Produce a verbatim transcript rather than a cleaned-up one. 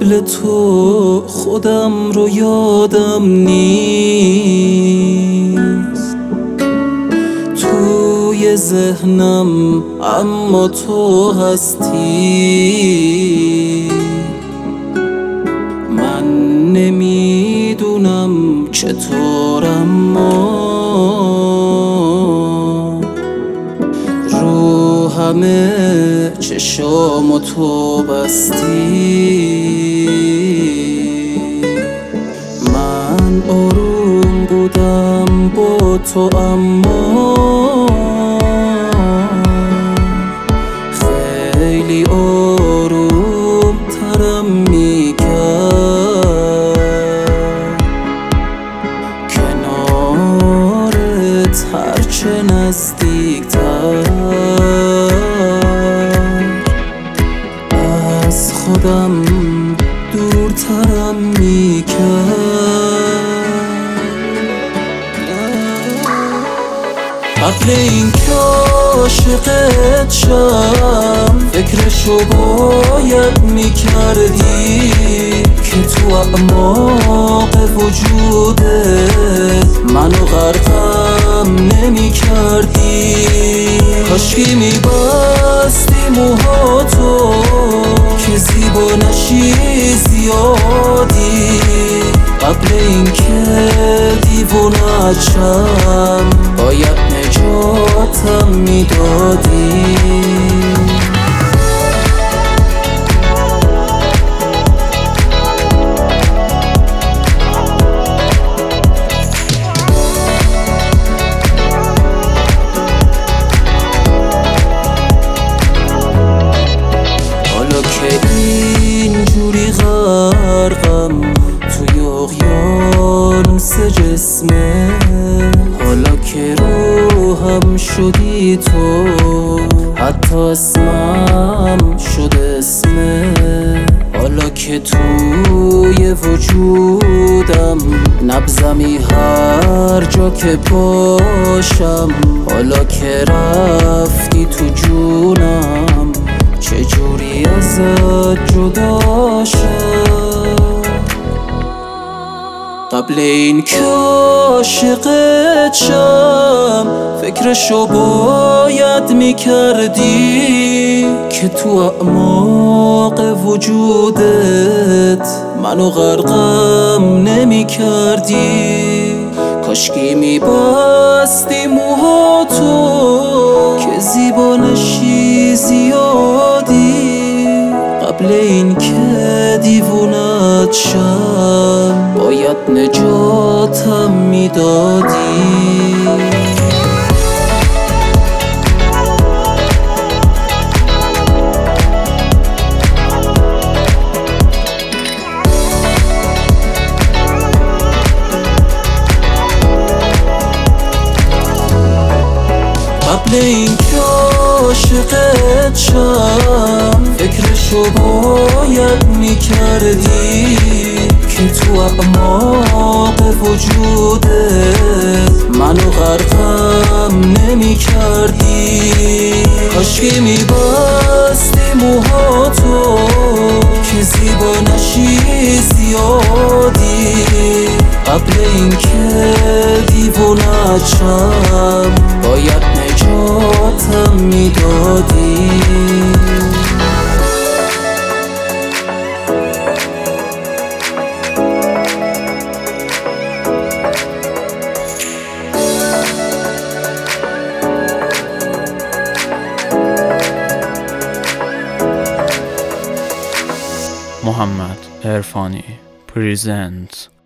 قبل تو خودم رو یادم نیست، توی ذهنم اما تو هستی. من نمیدونم چطور اما رو همه چشام تو بستی. من آروم بودم با تو اما خیلی آروم ترم میکرد. کنارت هرچه نزدیکتر از خودم دورترم میکرد. قبل این که عاشقت شم فکرشو باید میکردی که تو اعماق وجودت منو غرقم نمیکردی. کاشکی میبستی موهاتو که زیبا نشی زیادی. قبل این که دیوونت شم باید نجاتم میدادی. حالا که اینجوری غرقم توی اقیانوس جسمه، حالا که روحم شدی تو حتی اسمم شد اسمه. حالا که توی وجودم نبضمی هر جا که باشم، حالا که رفتی تو جونم چجوری ازت جدا شد. قبل این که عاشقت شم فکرشو باید میکردی که تو اعماق وجودت منو غرقم نمیکردی. کاشکی میبستی موهاتو که زیبا نشی زیادی. قبل این که دیوونت شم باید نجاتم میدادی. قبل این که عاشقت شم فکرشو باید میکردی که تو اعماق وجودت منو غرقم نمیکردی. کاشکی میبستی موهاتو که زیبا نشی زیادی. قبل این که دیوونت شم باید نجاتم میدادی. محمد عرفانی presents